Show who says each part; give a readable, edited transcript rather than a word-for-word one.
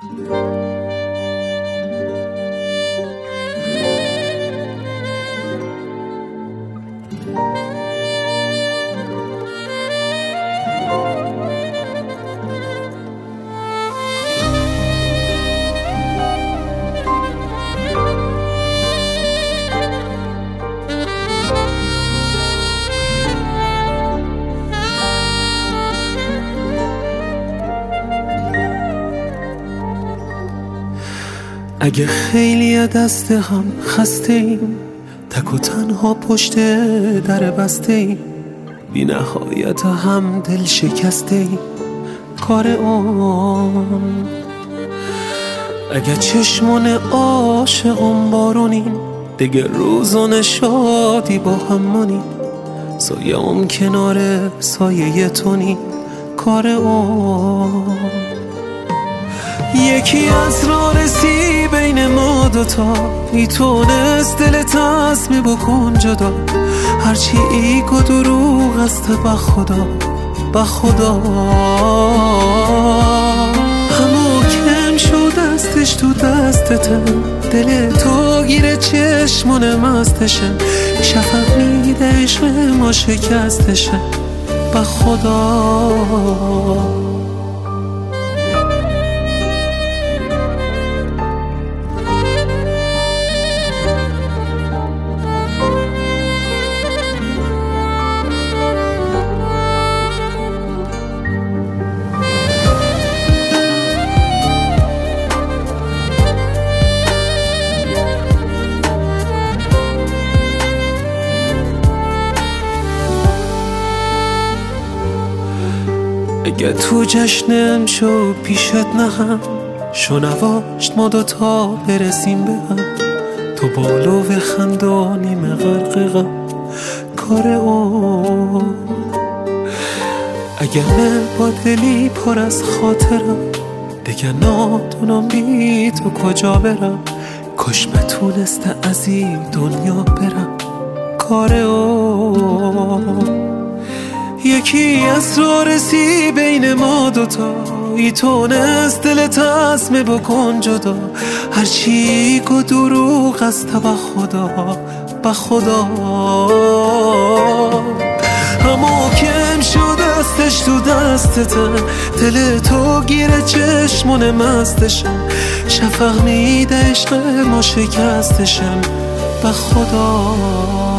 Speaker 1: اگه خیلی دست هم خسته ایم، تک و تنها پشت در بسته ایم، بی نهایت هم دل شکسته ایم، کار اون. اگه چشمون عاشقون بارونین، دیگه روزون شادی با همونین، سایه اون کنار سایه تونین، کار اون. یکی از راه رسی بین ما دوتا، میتونست دل تصمیم بکن جدا، هرچی ایگ و دروغ است بخدا بخدا. همو کم شد دستش تو دستته، دل تو گیره چشمون مستشه، شفق میده عشق ما شکستشه بخدا. اگه تو جشنم شو پیشت نهم، شو نواشت ما دوتا برسیم به هم، تو بالو و خندو نیمه غرق کار اون. اگه من با دلی پر از خاطرم، دیگه نادونم بی تو کجا برم، کاش بتونسته از این دنیا برم، کار اون. یکی از راه رسی بین ما دوتا، میتونست دل تصمیم بکن جدا، هرچی که دروغ است بخدا بخدا. همو کم شد دستش تو دستته، دل تو گیره چشمون مستشم، شفق میده عشق ما شکستشم بخدا.